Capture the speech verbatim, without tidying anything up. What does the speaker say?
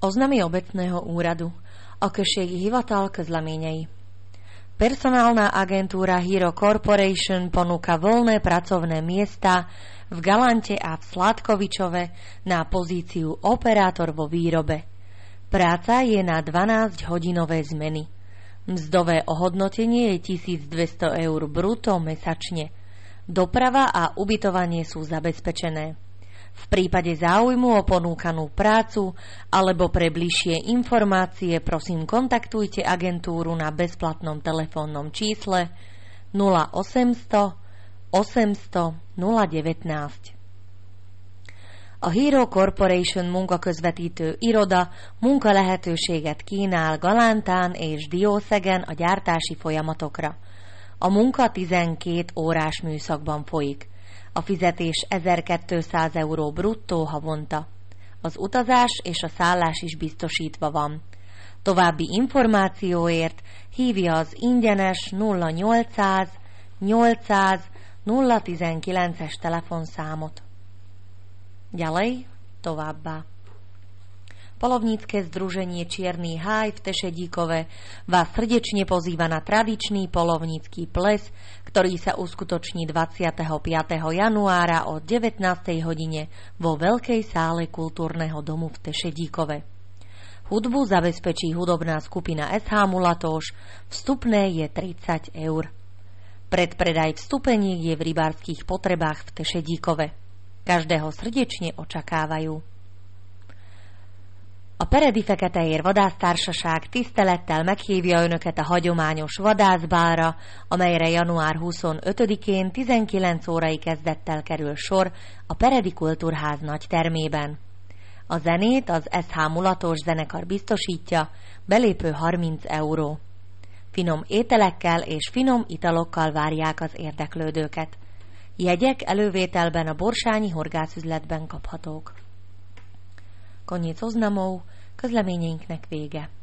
Oznamy obecného úradu. Okrsek hivatal közleményei. Personálna agentúra Hero Corporation ponúka voľné pracovné miesta v Galante a v Sládkovičove na pozíciu operátor vo výrobe. Práca je na dvanásťhodinové zmeny. Mzdové ohodnotenie je tisícdvesto eur brutto mesačne. Doprava a ubytovanie sú zabezpečené. V prípade záujmu o ponúkanú prácu alebo pre bližšie informácie prosím kontaktujte agentúru na bezplatnom telefónnom čísle nula osemsto osemsto nula devätnásť. A Hero Corporation munkaközvetítő iroda munkalehetőséget kínál Galántán és Diószegen a gyártási folyamatokra. A munka tizenkét órás műszakban folyik. A fizetés ezerkétszáz euró bruttó havonta. Az utazás és a szállás is biztosítva van. További információért hívja az ingyenes nulla nyolcszáz nyolcszáz nulla tizenkilences telefonszámot. Ďalej, továbbá. Polovnícke združenie Čierny háj v Tešedíkove vás srdečne pozýva na tradičný polovnícky ples, ktorý sa uskutoční dvadsiateho piateho januára o devätnástej hodine vo Veľkej sále kultúrneho domu v Tešedíkove. Hudbu zabezpečí hudobná skupina es há Mulatóš, vstupné je tridsať eur. Predpredaj vstupeniek je v rybárskych potrebách v Tešedíkove. Každého srdečne očakávajú. A Peredi Feketeér Vadásztársaság tisztelettel meghívja Önöket a hagyományos vadászbálra, amelyre január huszonötödikén tizenkilenc órai kezdettel kerül sor a Peredi Kultúrház nagy termében. A zenét az es há Mulatos zenekar biztosítja, belépő harminc euró. Finom ételekkel és finom italokkal várják az érdeklődőket. Jegyek elővételben a Borsányi horgászüzletben kaphatók. Koniec oznamov, közleményeinknek vége.